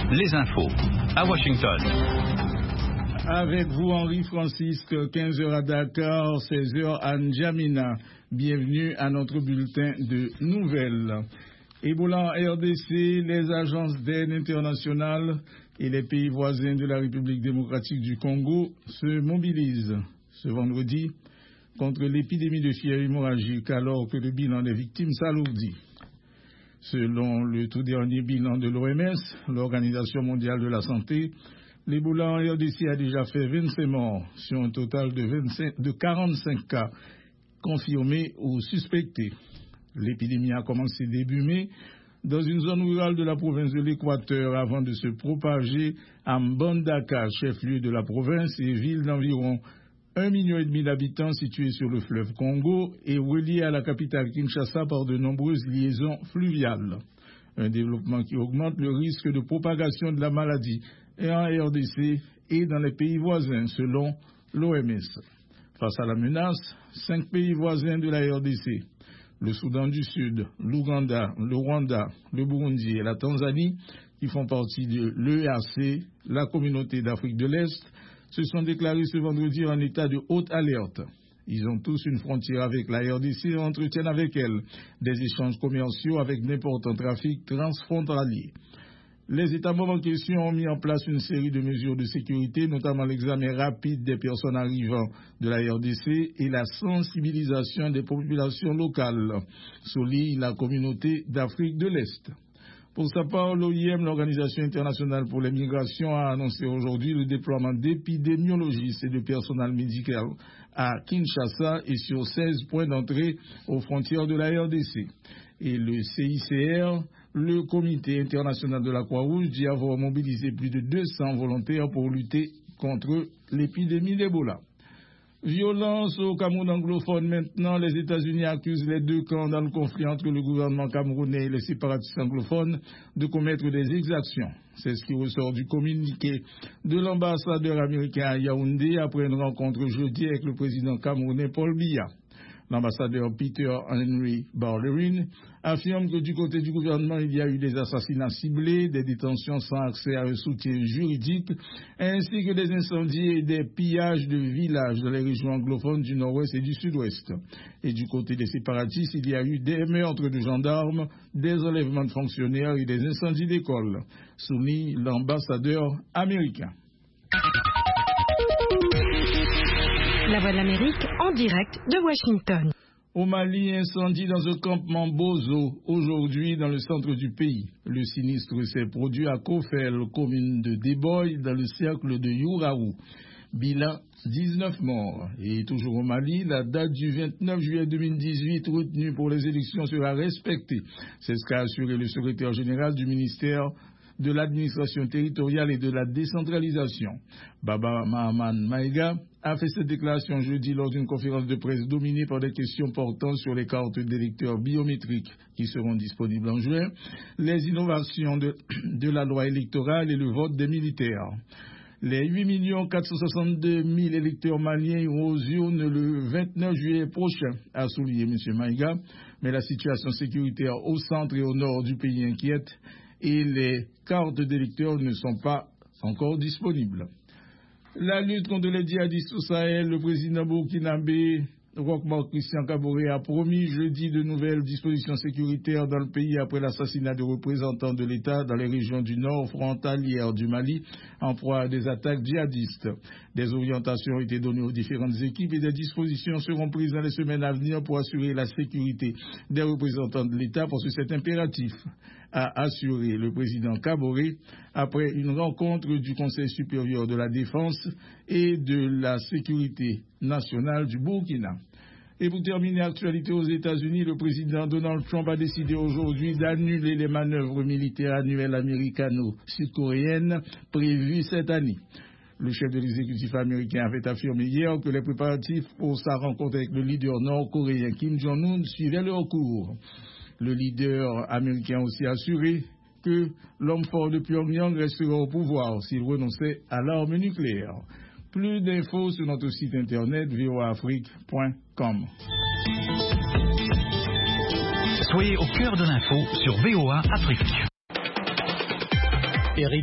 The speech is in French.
les infos à Washington. Avec vous, Henri Francisque, 15h à Dakar, 16h à N'Djamena. Bienvenue à notre bulletin de nouvelles. Ebola en RDC, les agences d'aide internationales et les pays voisins de la République démocratique du Congo se mobilisent ce vendredi contre l'épidémie de fièvre hémorragique alors que le bilan des victimes s'alourdit. Selon le tout dernier bilan de l'OMS, l'Organisation mondiale de la santé, l'Ebola en RDC a déjà fait 25 morts sur un total de 45 cas confirmés ou suspectés. L'épidémie a commencé début mai dans une zone rurale de la province de l'Équateur avant de se propager à Mbandaka, chef-lieu de la province et ville d'environ 1,5 million d'habitants située sur le fleuve Congo et reliée à la capitale Kinshasa par de nombreuses liaisons fluviales. Un développement qui augmente le risque de propagation de la maladie en RDC et dans les pays voisins, selon l'OMS. Face à la menace, 5 pays voisins de la RDC, le Soudan du Sud, l'Ouganda, le Rwanda, le Burundi et la Tanzanie, qui font partie de l'EAC, la communauté d'Afrique de l'Est, se sont déclarés ce vendredi en état de haute alerte. Ils ont tous une frontière avec la RDC et entretiennent avec elle des échanges commerciaux avec d'importants trafics transfrontaliers. Les États membres en question ont mis en place une série de mesures de sécurité, notamment l'examen rapide des personnes arrivant de la RDC et la sensibilisation des populations locales, souligne la communauté d'Afrique de l'Est. Pour sa part, l'OIM, l'Organisation internationale pour les migrations, a annoncé aujourd'hui le déploiement d'épidémiologistes et de personnel médical à Kinshasa et sur 16 points d'entrée aux frontières de la RDC. Et le CICR, le Comité international de la Croix-Rouge, dit avoir mobilisé plus de 200 volontaires pour lutter contre l'épidémie d'Ebola. Violence au Cameroun anglophone maintenant. Les États-Unis accusent les deux camps dans le conflit entre le gouvernement camerounais et les séparatistes anglophones de commettre des exactions. C'est ce qui ressort du communiqué de l'ambassadeur américain à Yaoundé après une rencontre jeudi avec le président camerounais Paul Biya. L'ambassadeur Peter Henry Barlerin affirme que du côté du gouvernement, il y a eu des assassinats ciblés, des détentions sans accès à un soutien juridique, ainsi que des incendies et des pillages de villages dans les régions anglophones du nord-ouest et du sud-ouest. Et du côté des séparatistes, il y a eu des meurtres de gendarmes, des enlèvements de fonctionnaires et des incendies d'écoles, souligne l'ambassadeur américain. La Voix de l'Amérique en direct de Washington. Au Mali, incendie dans un campement Bozo, aujourd'hui dans le centre du pays. Le sinistre s'est produit à Kofel, commune de Deboy, dans le cercle de Youraou. Bilan 19 morts. Et toujours au Mali, la date du 29 juillet 2018 retenue pour les élections sera respectée. C'est ce qu'a assuré le secrétaire général du ministère de l'administration territoriale et de la décentralisation. Baba Mahaman Maïga a fait cette déclaration jeudi lors d'une conférence de presse dominée par des questions portant sur les cartes d'électeurs biométriques qui seront disponibles en juin, les innovations de la loi électorale et le vote des militaires. Les 8 462 000 électeurs maliens iront aux urnes le 29 juillet prochain, a souligné M. Maïga, mais la situation sécuritaire au centre et au nord du pays inquiète et les cartes d'électeurs ne sont pas encore disponibles. La lutte contre les djihadistes au Sahel, le président burkinabé Roch-Marc Christian Kaboré a promis jeudi de nouvelles dispositions sécuritaires dans le pays après l'assassinat de représentants de l'État dans les régions du nord frontalières du Mali en proie à des attaques djihadistes. Des orientations ont été données aux différentes équipes et des dispositions seront prises dans les semaines à venir pour assurer la sécurité des représentants de l'État parce que c'est impératif, a assuré le président Kaboré après une rencontre du Conseil supérieur de la défense et de la sécurité nationale du Burkina. Et pour terminer, actualité aux États-Unis, le président Donald Trump a décidé aujourd'hui d'annuler les manœuvres militaires annuelles américano-sud-coréennes prévues cette année. Le chef de l'exécutif américain avait affirmé hier que les préparatifs pour sa rencontre avec le leader nord-coréen Kim Jong-un suivaient leur cours. Le leader américain a aussi assuré que l'homme fort de Pyongyang restera au pouvoir s'il renonçait à l'arme nucléaire. Plus d'infos sur notre site internet voaafrique.com. Soyez au cœur de l'info sur VOA Afrique.